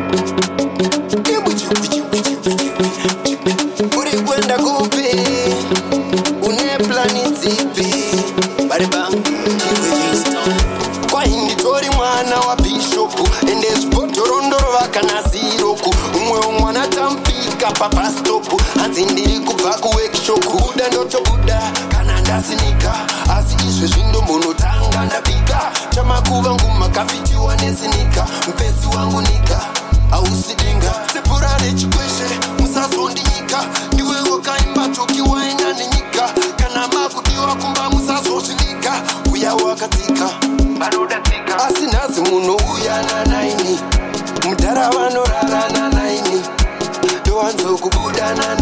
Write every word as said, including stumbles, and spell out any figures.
Uri kwenda kupi une plani zipi bariba kwa hindi tori mwana wa bishopu ende sport rondoro vakanasiroku umwe umwana tampika papa stopu anzindiri kubva ku workshop kuda ndoto buda kana ndasinika asi iswe zvindo munotanga ndapika chamakuva nguma kafitiwa nesinika mpesi wangu nika ausidinga sepurane chikweshe musazondinyika ndiwe wakaimba tokiwa ina nenyika kana makudiwa kumba musazoshinika uya wakatika barodatika asinazi muno uya na naini mudhara vanorara na naini ndowanzo kubuda na